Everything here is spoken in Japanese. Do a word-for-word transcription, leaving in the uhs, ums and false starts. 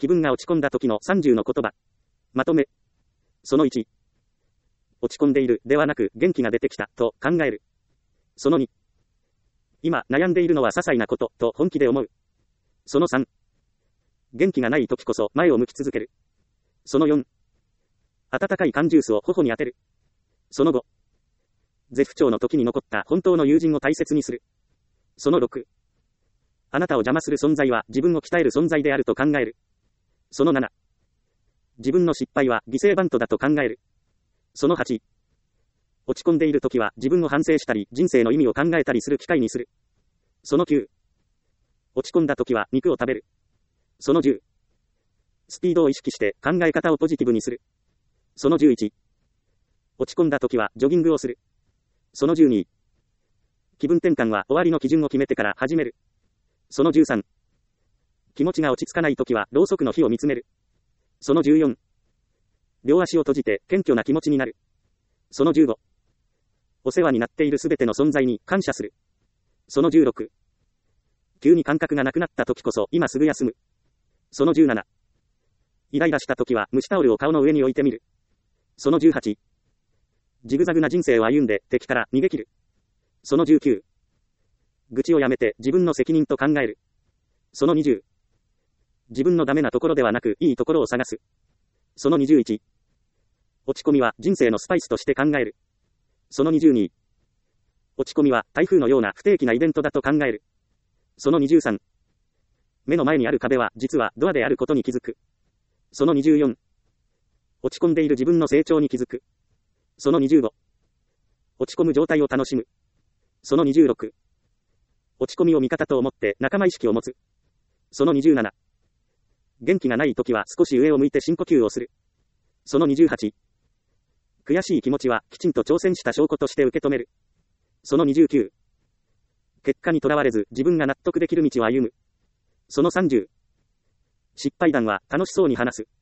気分が落ち込んだ時のさんじゅうの言葉。まとめ。そのいち。落ち込んでいるではなく元気が出てきたと考える。そのに。今悩んでいるのは些細なことと本気で思う。そのさん。元気がない時こそ前を向き続ける。そのよん。温かい缶ジュースを頬に当てる。そのご。絶不調の時に残った本当の友人を大切にする。そのろく。あなたを邪魔する存在は自分を鍛える存在であると考える。そのなな。自分の失敗は犠牲バントだと考える。そのはち。落ち込んでいる時は自分を反省したり人生の意味を考えたりする機会にする。そのきゅう。落ち込んだ時は肉を食べる。そのじゅう。スピードを意識して考え方をポジティブにする。そのじゅういち。落ち込んだ時はジョギングをする。そのじゅうに。気分転換は終わりの基準を決めてから始める。そのじゅうさん。気持ちが落ち着かない時はろうそくの火を見つめる。そのじゅうよん。両足を閉じて謙虚な気持ちになる。そのじゅうご。お世話になっているすべての存在に感謝する。そのじゅうろく。急に感覚がなくなった時こそ今すぐ休む。そのじゅうなな。イライラした時は蒸しタオルを顔の上に置いてみる。そのじゅうはち。ジグザグな人生を歩んで敵から逃げ切る。そのじゅうきゅう。愚痴をやめて自分の責任と考える。そのにじゅう。自分のダメなところではなくいいところを探す。そのにじゅういち。落ち込みは人生のスパイスとして考える。そのにじゅうに。落ち込みは台風のような不定期なイベントだと考える。そのにじゅうさん。目の前にある壁は実はドアであることに気づく。そのにじゅうよん。落ち込んでいる自分の成長に気づく。そのにじゅうご。落ち込む状態を楽しむ。そのにじゅうろく。落ち込みを味方と思って仲間意識を持つ。そのにじゅうなな。元気がない時は少し上を向いて深呼吸をする。そのにじゅうはち。悔しい気持ちはきちんと挑戦した証拠として受け止める。そのにじゅうきゅう。結果にとらわれず自分が納得できる道を歩む。そのさんじゅう。失敗談は楽しそうに話す。